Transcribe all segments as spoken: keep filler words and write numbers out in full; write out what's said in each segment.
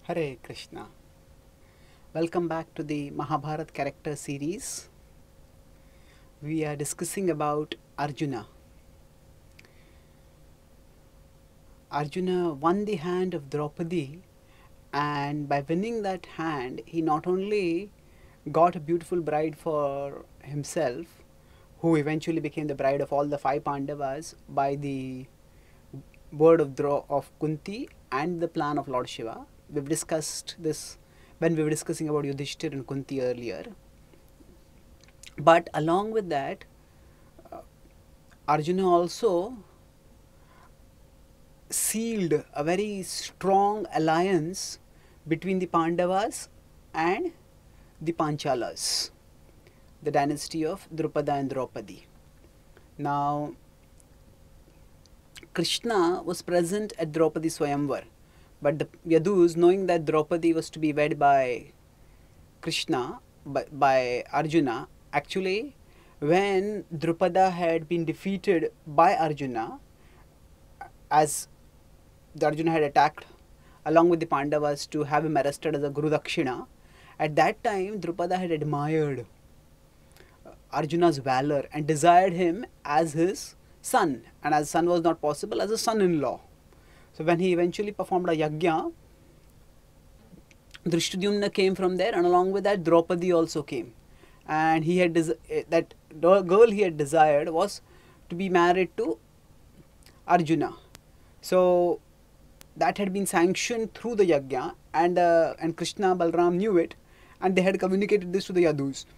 Hare Krishna. Welcome back to the Mahabharat character series. We are discussing about Arjuna. Arjuna won the hand of Draupadi, and by winning that hand, he not only got a beautiful bride for himself, who eventually became the bride of all the five Pandavas by the word of Dra- of Kunti and the plan of Lord Shiva. We've discussed this when we were discussing about Yudhishthir and Kunti earlier. But along with that, uh, Arjuna also sealed a very strong alliance between the Pandavas and the Panchalas, the dynasty of Drupada and Draupadi. Now, Krishna was present at Draupadi Swayamvar, but the Yadus, knowing that Draupadi was to be wed by Krishna, by, by Arjuna, actually, when Drupada had been defeated by Arjuna, as the Arjuna had attacked along with the Pandavas to have him arrested as a Guru Dakshina, at that time Drupada had admired Arjuna's valor and desired him as his son, and as son was not possible, as a son-in-law. So when he eventually performed a yajna, Drishtadyumna came from there, and along with that Draupadi also came, and he had that girl he had desired was to be married to Arjuna. So that had been sanctioned through the yajna, and uh, and Krishna Balram knew it, and they had communicated this to the Yadus.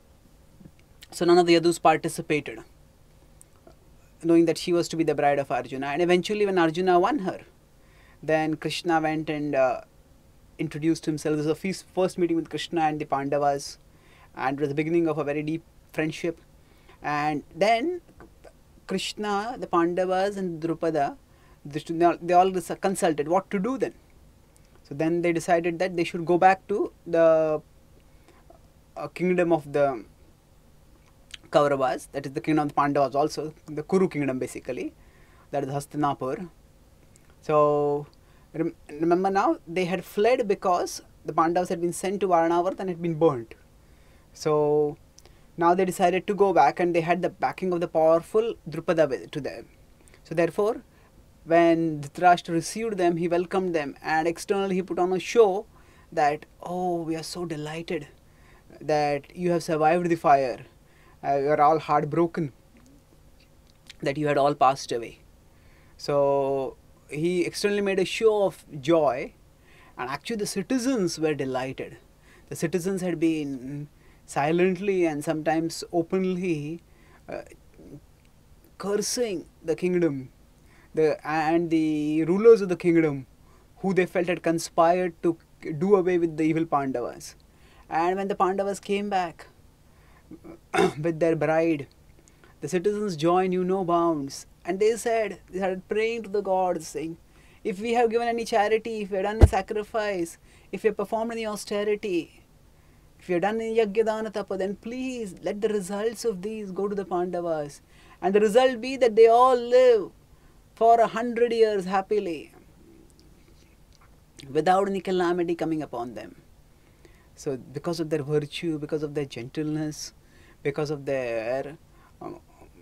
So none of the Yadus participated, knowing that she was to be the bride of Arjuna. And eventually when Arjuna won her, then Krishna went and uh, introduced himself. This was the first meeting with Krishna and the Pandavas, and it was the beginning of a very deep friendship. And then Krishna, the Pandavas and Drupada, they all consulted what to do then. So then they decided that they should go back to the uh, kingdom of the Kauravas, that is the kingdom of the Pandavas also, the Kuru kingdom basically, that is Hastinapur. So rem remember now, they had fled because the Pandavas had been sent to Varanavarth and had been burnt. So now they decided to go back, and they had the backing of the powerful Drupada to them. So therefore, when Dhritarashtra received them, he welcomed them, and externally he put on a show that, oh, we are so delighted that you have survived the fire. Uh, we are all heartbroken that you had all passed away. So he externally made a show of joy, and actually the citizens were delighted. The citizens had been silently and sometimes openly uh, cursing the kingdom the, and the rulers of the kingdom, who they felt had conspired to do away with the evil Pandavas. And when the Pandavas came back with their bride, the citizens' joy knew no bounds, and they said, they started praying to the gods, saying, if we have given any charity, if we have done any sacrifice, if we have performed any austerity, if we have done any yajna tapa, then please let the results of these go to the Pandavas, and the result be that they all live for a hundred years happily without any calamity coming upon them. So because of their virtue, because of their gentleness, because of their uh,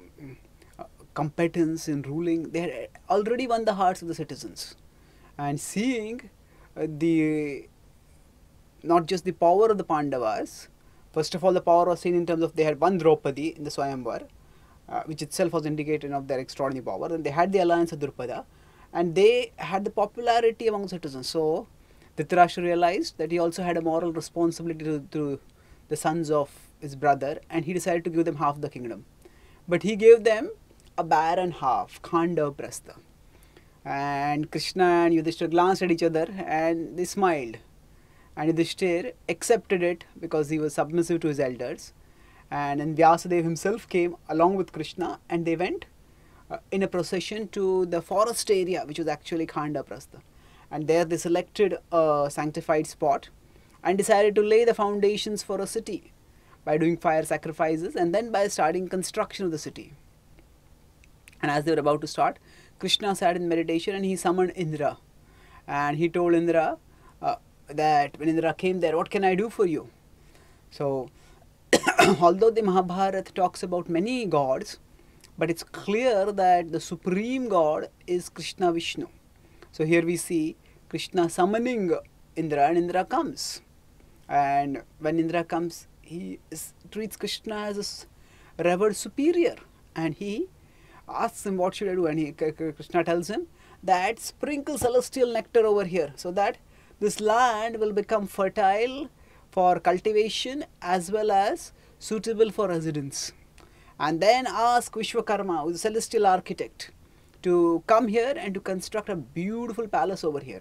competence in ruling, they had already won the hearts of the citizens. And seeing uh, the not just the power of the Pandavas, first of all the power was seen in terms of they had won Draupadi in the Swayamvar, uh, which itself was indicated of their extraordinary power, and they had the alliance of Drupada, and they had the popularity among citizens. So Dhritarashtra realized that he also had a moral responsibility to, to the sons of his brother, and he decided to give them half the kingdom. But he gave them a barren half, Khandava-prastha. And Krishna and Yudhishthira glanced at each other and they smiled. And Yudhishthira accepted it because he was submissive to his elders. And then Vyasadeva himself came along with Krishna, and they went uh, in a procession to the forest area, which was actually Khandava-prastha. And there they selected a sanctified spot and decided to lay the foundations for a city by doing fire sacrifices, and then by starting construction of the city. And as they were about to start, Krishna sat in meditation and he summoned Indra, and he told Indra, uh, that when Indra came there, what can I do for you? So, although the Mahabharata talks about many gods, but it's clear that the supreme god is Krishna Vishnu. So here we see Krishna summoning Indra, and Indra comes. And when Indra comes, he is, treats Krishna as a revered superior, and he asks him, what should I do? And he, Krishna tells him that sprinkle celestial nectar over here, so that this land will become fertile for cultivation as well as suitable for residence. And then ask Vishwakarma, who is a celestial architect, to come here and to construct a beautiful palace over here.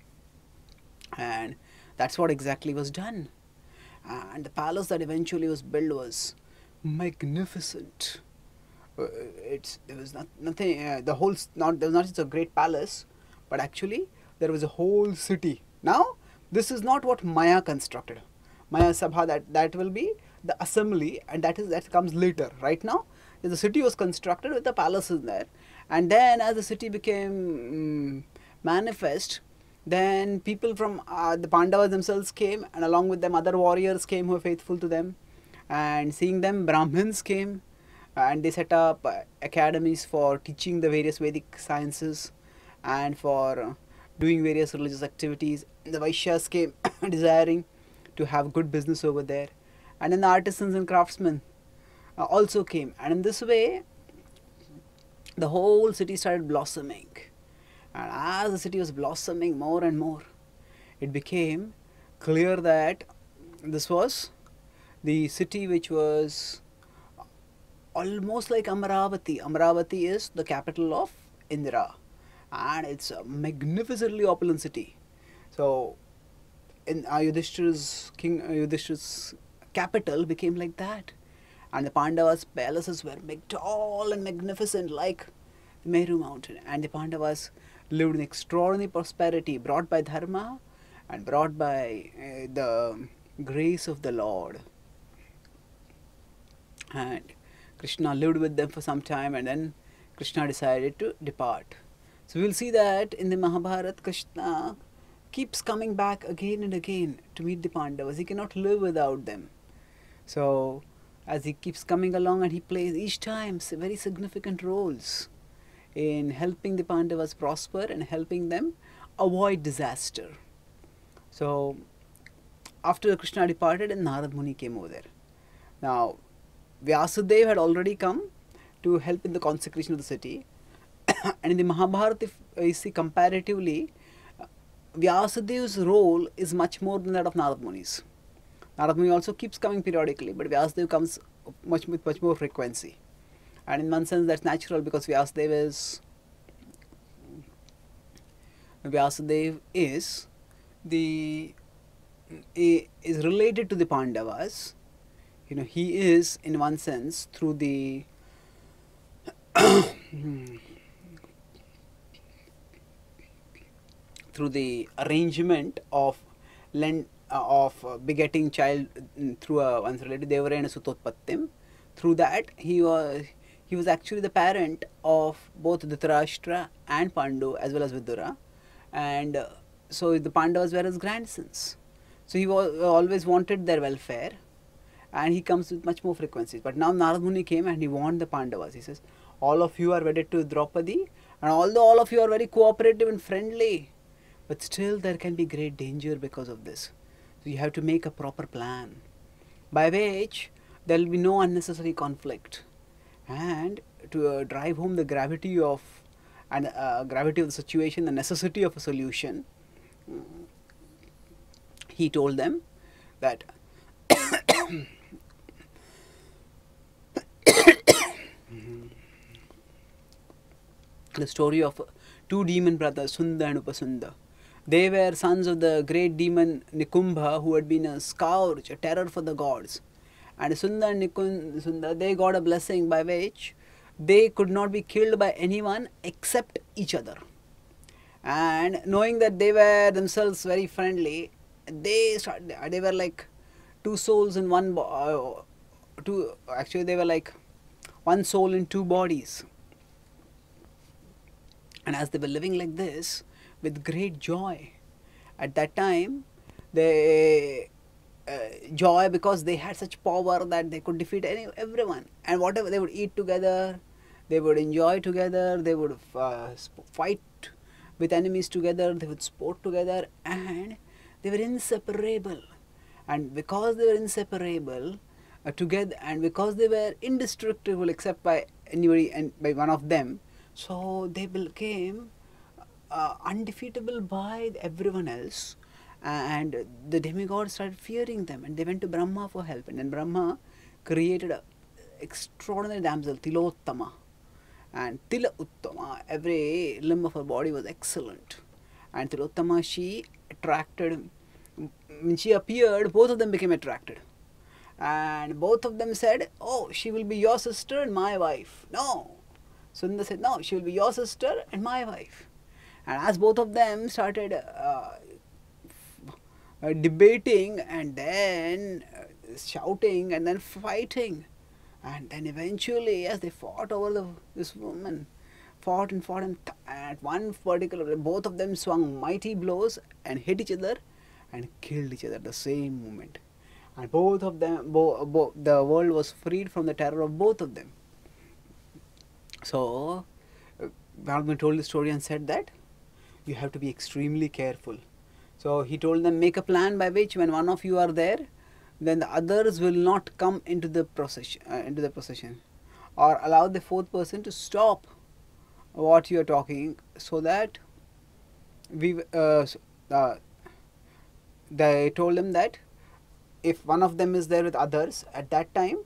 And that's what exactly was done. And the palace that eventually was built was magnificent. Uh, it's there was not nothing. Uh, the whole not there was not just a great palace, but actually there was a whole city. Now this is not what Maya constructed. Maya Sabha, that that will be the assembly, and that is that comes later. Right now, the city was constructed with the palaces there, and then as the city became um, manifest, then people from uh, the Pandavas themselves came, and along with them other warriors came who were faithful to them, and seeing them Brahmins came, and they set up uh, academies for teaching the various Vedic sciences and for uh, doing various religious activities. The Vaishyas came desiring to have good business over there, and then the artisans and craftsmen uh, also came, and in this way the whole city started blossoming. And as the city was blossoming more and more, it became clear that this was the city which was almost like Amaravati. Amaravati is the capital of Indra, and it's a magnificently opulent city. So in uh, Yudhishthira's king uh, Yudhishthira's capital became like that, and the Pandavas' palaces were big, tall and magnificent like the Meru mountain, and the Pandavas lived in extraordinary prosperity brought by dharma and brought by uh, the grace of the Lord. And Krishna lived with them for some time, and then Krishna decided to depart. So we will see that in the Mahabharata, Krishna keeps coming back again and again to meet the Pandavas. He cannot live without them. So as he keeps coming along, and he plays each time very significant roles in helping the Pandavas prosper and helping them avoid disaster. So after Krishna departed, and Narad Muni came over there. Now Vyasadeva had already come to help in the consecration of the city. And in the Mahabharata, if you see comparatively, Vyasadeva's role is much more than that of Narad Muni's. Narad Muni also keeps coming periodically, but Vyasadeva comes much with much more frequency. And in one sense that's natural, because Vyasadeva is Vyasadeva is the is related to the Pandavas. You know, he is in one sense through the through the arrangement of lend, uh, of uh, begetting child mm, through a one's related Devarena Sutotpattim. Through that he was he was actually the parent of both Dhritarashtra and Pandu as well as Vidura, and uh, so the Pandavas were his grandsons. So he was, always wanted their welfare, and he comes with much more frequencies. But now Narad Muni came and he warned the Pandavas. He says, all of you are wedded to Draupadi, and although all of you are very cooperative and friendly, but still there can be great danger because of this. So you have to make a proper plan by which there will be no unnecessary conflict, and to uh, drive home the gravity of and uh, gravity of the situation, the necessity of a solution. He told them that the story of two demon brothers, Sunda and Upasunda. They were sons of the great demon Nikumbha, who had been a scourge, a terror for the gods. And Sunda and Nikusunda, they got a blessing by which they could not be killed by anyone except each other. And knowing that they were themselves very friendly, they started, they were like two souls in one bo uh, two actually they were like one soul in two bodies. And as they were living like this with great joy, at that time They uh, joy because they had such power that they could defeat any everyone, and whatever they would eat together, they would enjoy together, they would uh, fight with enemies together, they would sport together, and they were inseparable. And because they were inseparable uh, together, and because they were indestructible except by anybody and by one of them, so they became uh, undefeatable by everyone else. And the demigods started fearing them, and they went to Brahma for help. And then Brahma created an extraordinary damsel, Tilottama. And Tila Uttama, every limb of her body was excellent. And Tilottama, she attracted, when she appeared, both of them became attracted. And both of them said, "Oh, she will be your sister and my wife." No. Sundar said, "No, she will be your sister and my wife." And as both of them started uh, uh, debating and then uh, shouting and then fighting, and then eventually as they fought over the, this woman, fought and fought, and at one particular, both of them swung mighty blows and hit each other and killed each other at the same moment. And both of them, bo bo the world was freed from the terror of both of them. So, uh, Bhagwan told the story and said that you have to be extremely careful. So he told them, make a plan by which when one of you are there, then the others will not come into the procession, uh, into the procession, or allow the fourth person to stop what you are talking, so that we. Uh, uh, they told them that if one of them is there with others at that time,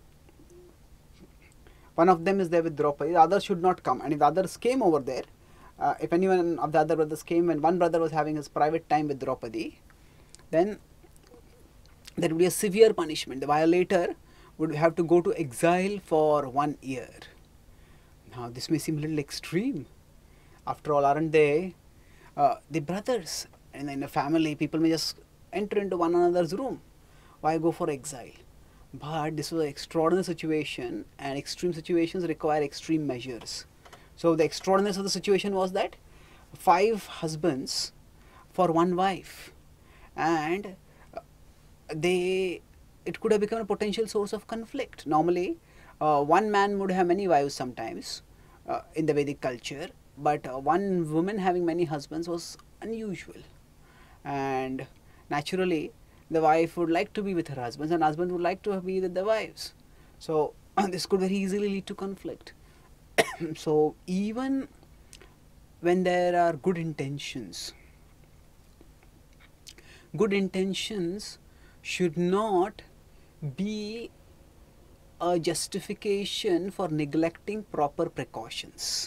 one of them is there with Draupadi, the others should not come. And if the others came over there, uh, if anyone of the other brothers came and one brother was having his private time with Draupadi, then there would be a severe punishment. The violator would have to go to exile for one year. Now this may seem a little extreme. After all, aren't they uh, the brothers? And in a family, people may just enter into one another's room. Why go for exile? But this was an extraordinary situation, and extreme situations require extreme measures. So the extraordinariness of the situation was that five husbands for one wife, and they it could have become a potential source of conflict. Normally, uh, one man would have many wives sometimes uh, in the Vedic culture, but uh, one woman having many husbands was unusual. And naturally, the wife would like to be with her husbands, and husband would like to be with the wives. So this could very easily lead to conflict. So even when there are good intentions, good intentions should not be a justification for neglecting proper precautions.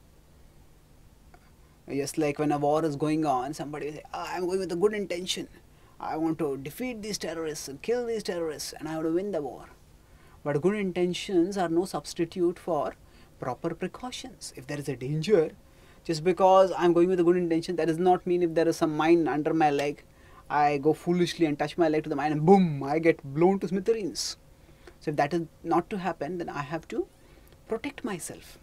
Just like when a war is going on, somebody will say, oh, I'm going with a good intention. I want to defeat these terrorists and kill these terrorists, and I want to win the war. But good intentions are no substitute for proper precautions. If there is a danger, just because I'm going with a good intention, that does not mean if there is some mine under my leg, I go foolishly and touch my leg to the mine and boom, I get blown to smithereens. So if that is not to happen, then I have to protect myself.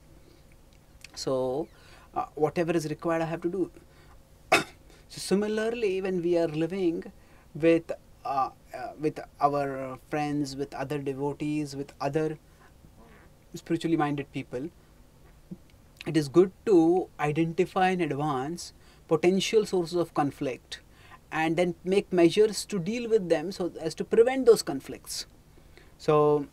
So uh, whatever is required, I have to do. So similarly, when we are living with uh, uh, with our friends, with other devotees, with other spiritually minded people, it is good to identify in advance potential sources of conflict and then make measures to deal with them so as to prevent those conflicts. So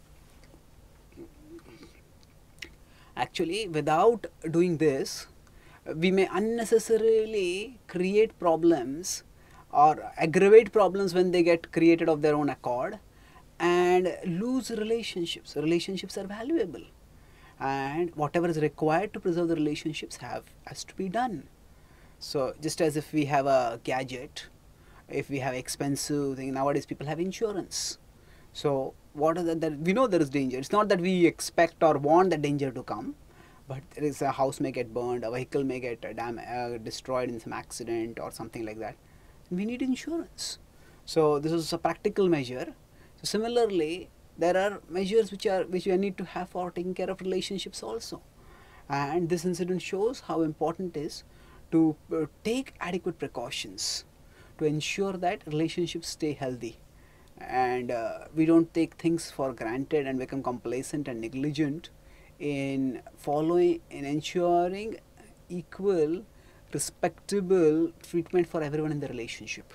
actually, without doing this, we may unnecessarily create problems or aggravate problems when they get created of their own accord, and lose relationships. Relationships are valuable, and whatever is required to preserve the relationships have has to be done. So just as if we have a gadget, if we have expensive thing, nowadays people have insurance. So what is that, that we know there is danger. It's not that we expect or want the danger to come, but there is a house may get burned, a vehicle may get uh, dam uh, destroyed in some accident or something like that. We need insurance. So this is a practical measure. So similarly, there are measures which are which we need to have for taking care of relationships also. And this incident shows how important it is to uh, take adequate precautions, to ensure that relationships stay healthy, and uh, we don't take things for granted and become complacent and negligent in following, in ensuring equal, respectable treatment for everyone in the relationship.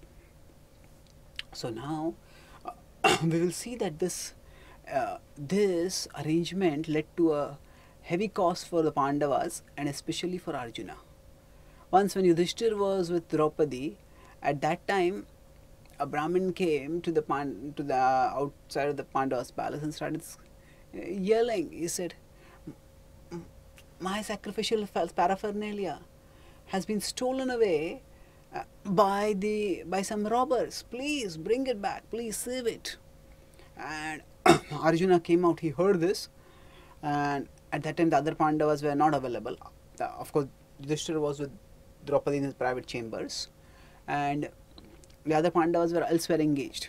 So now uh, we will see that this uh, this arrangement led to a heavy cost for the Pandavas and especially for Arjuna. Once when Yudhishthir was with Draupadi, at that time a Brahmin came to the Pan- to the outside of the Pandavas' palace and started yelling. He said, "My sacrificial paraphernalia has been stolen away uh, by the by some robbers. Please bring it back. Please save it." And Arjuna came out. He heard this, and at that time the other Pandavas were not available. The, of course, Yudhishthira was with Draupadi in his private chambers, and the other Pandavas were elsewhere engaged.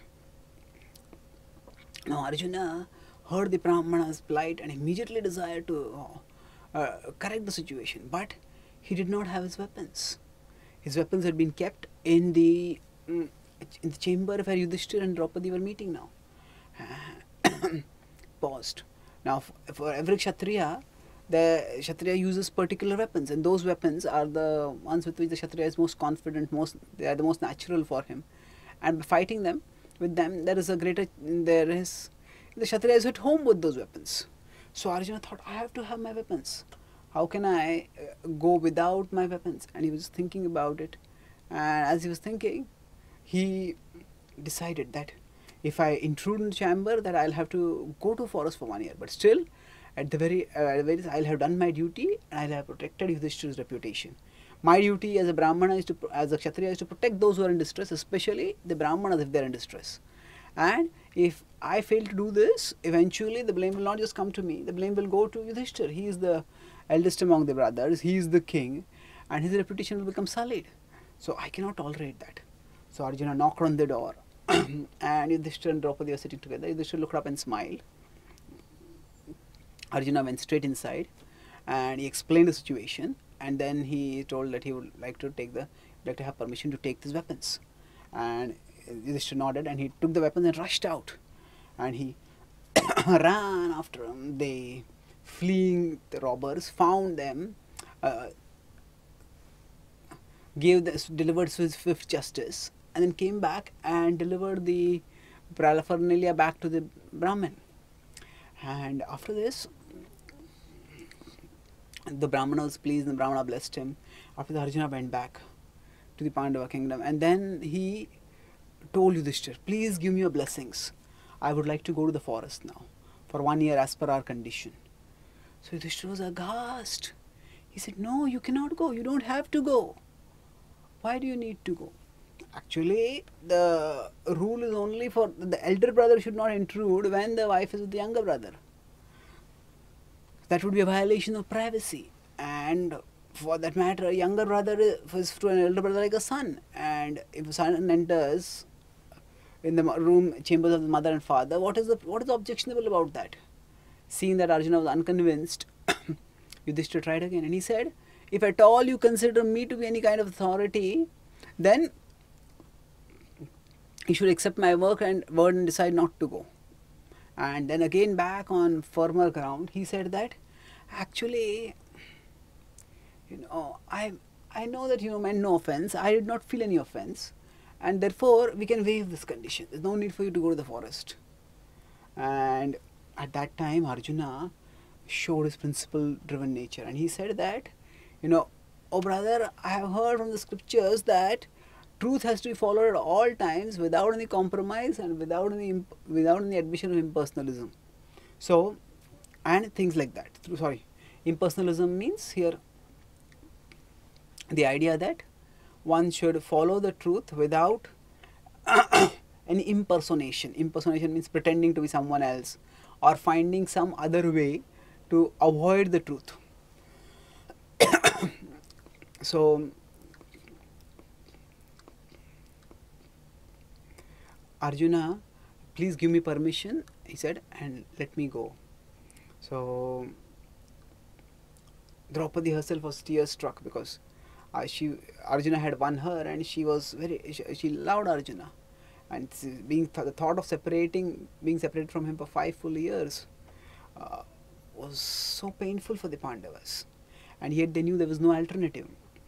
Now Arjuna heard the Brahmana's plight and immediately desired to uh, uh, correct the situation, but he did not have his weapons. His weapons had been kept in the mm, in the chamber where Yudhishthira and Draupadi were meeting now. Paused. Now, for, for every Kshatriya, the Kshatriya uses particular weapons, and those weapons are the ones with which the Kshatriya is most confident, most they are the most natural for him. And by fighting them, with them, there is a greater, there is, the Kshatriya is at home with those weapons. So Arjuna thought, I have to have my weapons. How can I uh, go without my weapons? And he was thinking about it. And as he was thinking, he decided that if I intrude in the chamber, that I'll have to go to forest for one year. But still, at the very, uh, at the very I'll have done my duty and I'll have protected Yudhishthira's reputation. My duty as a Brahmana is to, as a Kshatriya, is to protect those who are in distress, especially the Brahmanas if they're in distress. And if I fail to do this, eventually the blame will not just come to me, the blame will go to Yudhishthira. He is the eldest among the brothers, he is the king, and his reputation will become sullied. So I cannot tolerate that. So Arjuna knocked on the door, and Yudhishthira and Draupadi were sitting together. Yudhishthira looked up and smiled. Arjuna went straight inside, and he explained the situation, and then he told that he would like to take the, like to have permission to take these weapons. And Yudhishthira nodded, and he took the weapons and rushed out, and he ran after them. They, fleeing the robbers, found them, uh, gave this, delivered swift justice, and then came back and delivered the paraphernalia back to the Brahmin. And after this, the Brahmana was pleased, and the Brahmana blessed him. After that, Arjuna went back to the Pandava kingdom, and then he told Yudhishthira, please give me your blessings. I would like to go to the forest now for one year as per our condition. So Yudhishthira was aghast. He said, no, you cannot go. You don't have to go. Why do you need to go? Actually, the rule is only for the elder brother should not intrude when the wife is with the younger brother. That would be a violation of privacy. And for that matter, a younger brother is to an elder brother like a son. And if a son enters in the room, chambers of the mother and father, what is the what is objectionable about that? Seeing that Arjuna was unconvinced, Yudhishthira tried again, and he said, if at all you consider me to be any kind of authority, then you should accept my work and word and decide not to go. And then again back on firmer ground, he said that actually, you know, I I know that you meant no offense. I did not feel any offense, and therefore we can waive this condition. There's no need for you to go to the forest. And at that time, Arjuna showed his principle-driven nature, and he said that, you know, oh brother, I have heard from the scriptures that truth has to be followed at all times without any compromise and without any without any admission of impersonalism. So, and things like that. Sorry, impersonalism means here the idea that one should follow the truth without any impersonation. Impersonation means pretending to be someone else or finding some other way to avoid the truth. So, Arjuna, please give me permission, he said, and let me go. So, Draupadi herself was tear struck because Uh, she Arjuna had won her, and she was very she, she loved Arjuna, and being th- the thought of separating being separated from him for five full years uh, was so painful for the Pandavas, and yet they knew there was no alternative.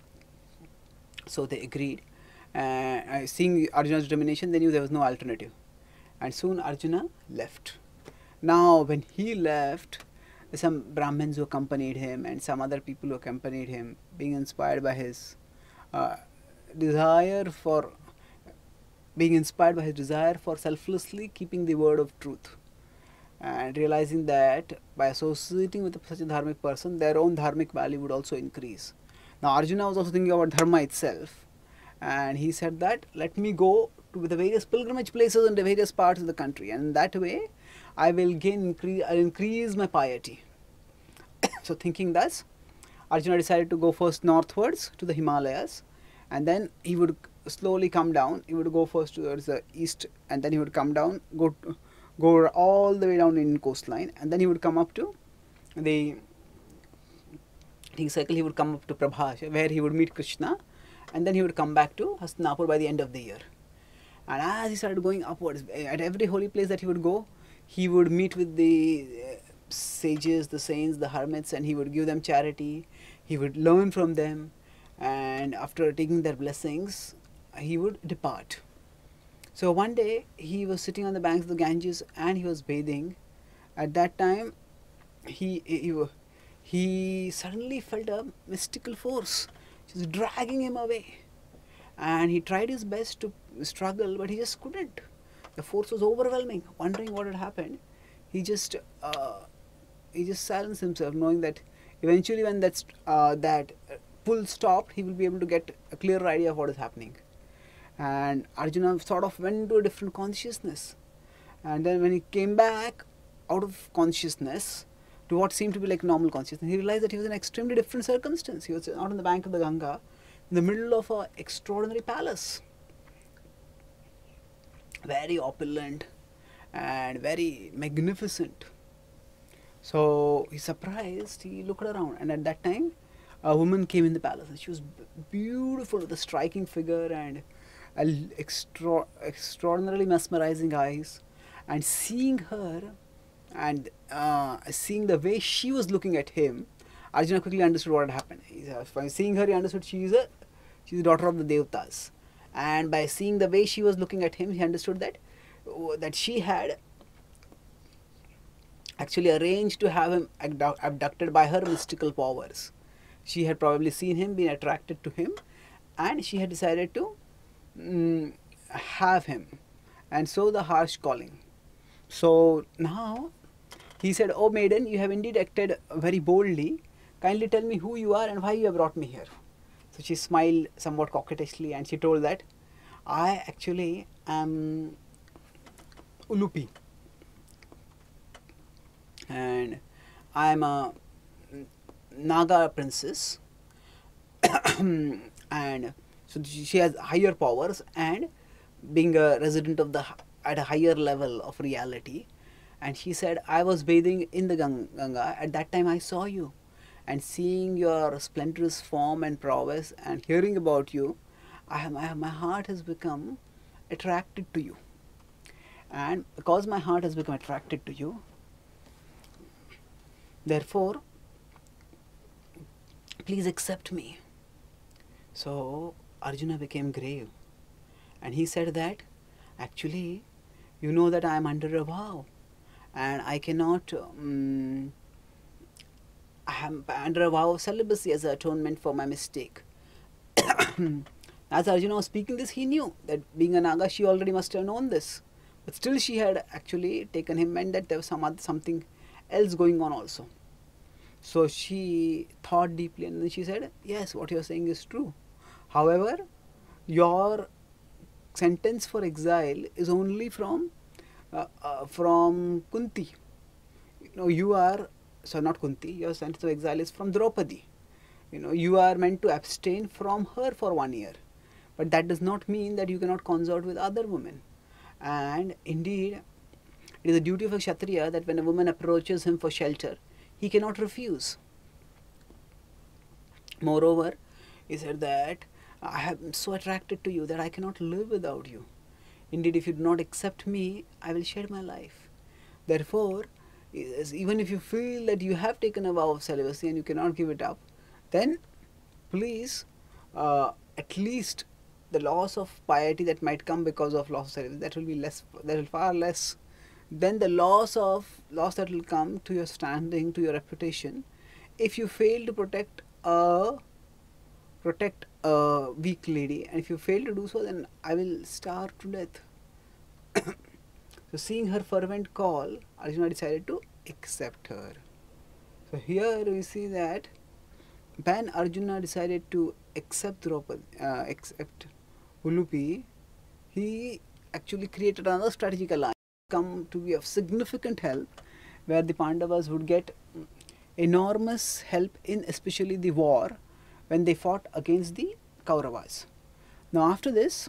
So they agreed. Uh, seeing Arjuna's determination, they knew there was no alternative, and soon Arjuna left. Now, when he left, some Brahmins who accompanied him and some other people who accompanied him, being inspired by his uh, desire for being inspired by his desire for selflessly keeping the word of truth, and realizing that by associating with such a dharmic person, their own dharmic value would also increase. Now, Arjuna was also thinking about dharma itself, and he said that let me go to the various pilgrimage places in the various parts of the country, and in that way I will gain increase, I'll increase my piety. So thinking thus, Arjuna decided to go first northwards to the Himalayas, and then he would slowly come down. He would go first towards the east, and then he would come down, go to, go all the way down the Indian coastline, and then he would come up to the he cycle. He would come up to Prabhas, where he would meet Krishna, and then he would come back to Hastinapur by the end of the year. And as he started going upwards, at every holy place that he would go, he would meet with the uh, sages, the saints, the hermits, and he would give them charity. He would learn from them, and after taking their blessings, he would depart. So one day he was sitting on the banks of the Ganges and he was bathing. At that time, he he, he suddenly felt a mystical force just dragging him away, and he tried his best to struggle, but he just couldn't. The force was overwhelming. Wondering what had happened, he just uh, he just silenced himself, knowing that eventually, when that uh, that pull stopped, he will be able to get a clearer idea of what is happening. And Arjuna sort of went into a different consciousness, and then when he came back out of consciousness to what seemed to be like normal consciousness, he realized that he was in an extremely different circumstance. He was out on the bank of the Ganga, in the middle of an extraordinary palace, very opulent and very magnificent. So he's surprised. He looked around, and at that time, a woman came in the palace, and she was beautiful with a striking figure and extra, extraordinarily mesmerizing eyes. And seeing her, and uh, seeing the way she was looking at him, Arjuna quickly understood what had happened. He, uh, by seeing her, he understood she is a she is the daughter of the Devatas, and by seeing the way she was looking at him, he understood that uh, that she had actually arranged to have him abducted by her mystical powers. She had probably seen him, been attracted to him, and she had decided to mm, have him, and so the harsh calling. So now he said, "Oh maiden, you have indeed acted very boldly. Kindly tell me who you are and why you have brought me here." So she smiled somewhat coquettishly, and she told that, "I actually am Ulupi, and I am a Naga princess, and so she has higher powers, and being a resident of the at a higher level of reality." And she said, "I was bathing in the Ganga. At that time I saw you, and seeing your splendorous form and prowess and hearing about you, I have, my, my heart has become attracted to you. And because my heart has become attracted to you, therefore, please accept me." So Arjuna became grave, and he said that, "Actually, you know that I am under a vow, and I cannot, um, I am under a vow of celibacy as an atonement for my mistake." As Arjuna was speaking this, he knew that being a Naga, she already must have known this, but still she had actually taken him, and that there was some other, something else going on also. So she thought deeply, and then she said, "Yes, what you are saying is true. However, your sentence for exile is only from uh, uh, from Kunti. You know, you are so not Kunti. Your sentence of exile is from Draupadi. You know, you are meant to abstain from her for one year, but that does not mean that you cannot consort with other women. And indeed, it is the duty of a Kshatriya that when a woman approaches him for shelter, he cannot refuse. Moreover, He said that I am so attracted to you that I cannot live without you. Indeed, if you do not accept me, I will shed my life. Therefore, even if you feel that you have taken a vow of celibacy and you cannot give it up, then please, uh, at least the loss of piety that might come because of loss of celibacy, that will be less, that will far less than the loss of loss that will come to your standing, to your reputation, if you fail to protect a protect a weak lady, and if you fail to do so, then I will starve to death. So seeing her fervent call, Arjuna decided to accept her. So here we see that when Arjuna decided to accept Draupadi, uh, accept Ulupi, he actually created another strategic alliance, come to be of significant help, where the Pandavas would get enormous help in especially the war when they fought against the Kauravas. Now after this,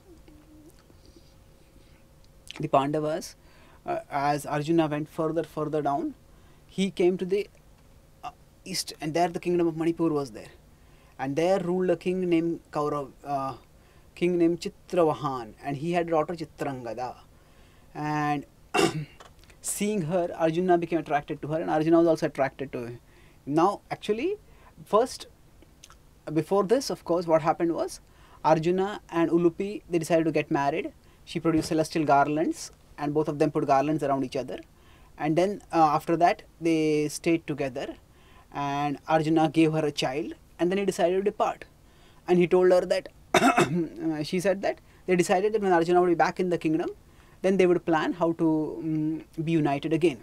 the Pandavas, uh, as Arjuna went further further down, he came to the uh, east, and there the kingdom of Manipur was there, and there ruled a king named Kaurav, uh, king named Chitravahan, and he had a daughter Chitrangada. And seeing her, Arjuna became attracted to her, and Arjuna was also attracted to her. Now actually, first, before this, of course, what happened was Arjuna and Ulupi, they decided to get married. She produced celestial garlands, and both of them put garlands around each other, and then uh, after that they stayed together, and Arjuna gave her a child, and then he decided to depart. And he told her that she said that they decided that when Arjuna would be back in the kingdom, then they would plan how to um, be united again.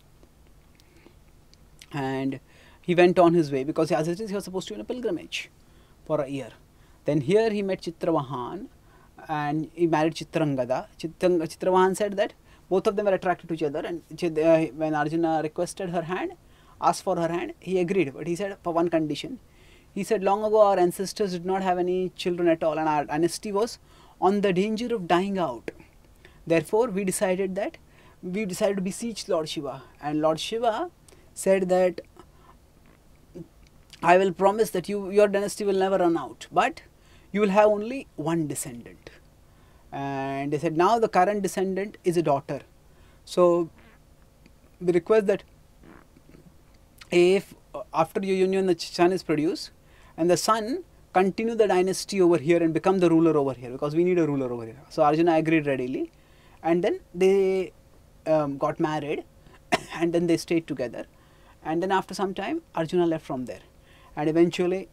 And he went on his way, because as it is, he was supposed to be on a pilgrimage for a year. Then here he met Chitravahan, and he married Chitrangada. Chitrang Chitravahan said that both of them were attracted to each other, and uh, when Arjuna requested her hand, asked for her hand, he agreed, but he said for one condition. He said, long ago our ancestors did not have any children at all, and our dynasty was on the danger of dying out. Therefore, we decided that we decided to beseech Lord Shiva, and Lord Shiva said that I will promise that you your dynasty will never run out, but you will have only one descendant. And they said, now the current descendant is a daughter. So we request that if uh, after your union the son is produced, and the son continue the dynasty over here and become the ruler over here, because we need a ruler over here. So Arjuna agreed readily, and then they um, got married and then they stayed together, and then after some time Arjuna left from there, and eventually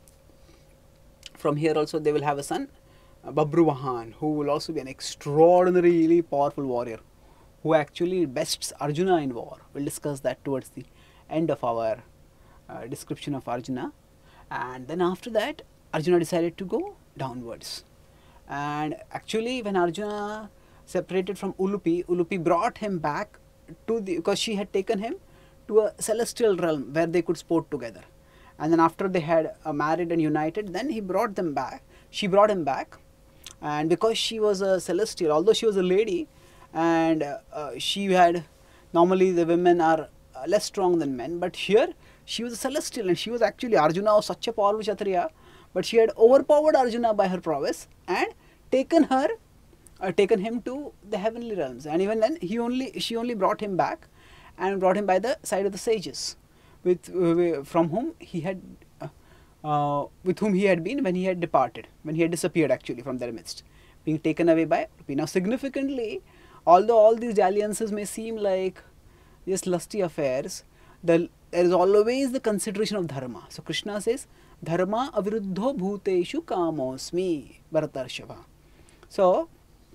from here also they will have a son, uh, Babruvahan, who will also be an extraordinarily powerful warrior, who actually bests Arjuna in war. We will discuss that towards the end of our uh, description of Arjuna. And then after that, Arjuna decided to go downwards. And actually when Arjuna separated from Ulupi, Ulupi brought him back to the, because she had taken him to a celestial realm where they could sport together. And then after they had uh, married and united, then he brought them back, she brought him back, and because she was a celestial, although she was a lady, and uh, uh, she had, normally the women are uh, less strong than men, but here she was a celestial, and she was actually, Arjuna was such a powerful Kshatriya, but she had overpowered Arjuna by her prowess and taken her, uh, taken him to the heavenly realms. And even then, he only, she only brought him back, and brought him by the side of the sages, with uh, from whom he had, uh, uh, with whom he had been when he had departed, when he had disappeared actually from their midst, being taken away by Ulupi. Now significantly, although all these alliances may seem like just lusty affairs, the there is always the consideration of dharma. So Krishna says, dharma aviruddho bhuteshu kamosmi Bharatarshava. So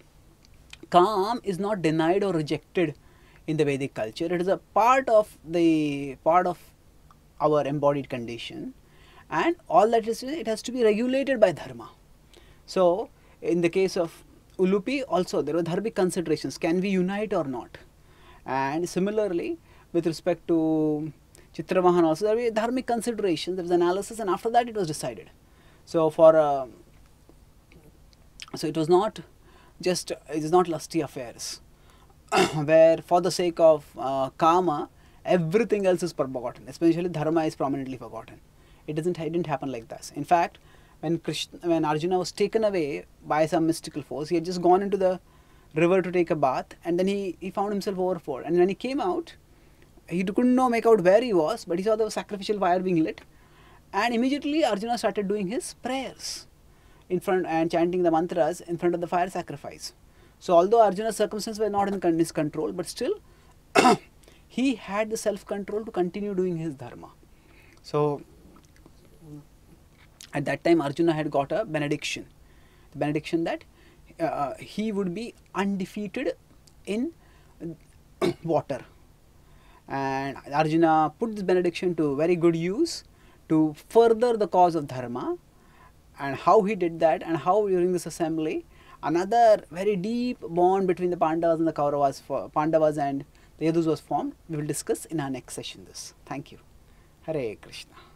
Kam is not denied or rejected in the Vedic culture. It is a part of the part of our embodied condition, and all that is, it has to be regulated by dharma. So in the case of Ulupi also, there were dharmic considerations, can we unite or not? And similarly with respect to Chitravahan also, there were dharmic considerations, there was analysis, and after that it was decided. So for uh, so it was not just, it is not lusty affairs where for the sake of uh, kama everything else is forgotten, especially dharma is prominently forgotten. It doesn't, it didn't happen like this. In fact, when Krishna, when Arjuna was taken away by some mystical force, he had just gone into the river to take a bath, and then he, he found himself overflowed. And when he came out, he couldn't know make out where he was, but he saw the sacrificial fire being lit, and immediately Arjuna started doing his prayers in front and chanting the mantras in front of the fire sacrifice. So although Arjuna's circumstances were not in his control, but still he had the self-control to continue doing his dharma. So at that time Arjuna had got a benediction, the benediction that uh, he would be undefeated in water. And Arjuna put this benediction to very good use to further the cause of dharma. And how he did that, and how during this assembly another very deep bond between the Pandavas and the Kauravas, for Pandavas and the Yadus was formed. We will discuss in our next session this. Thank you. Hare Krishna.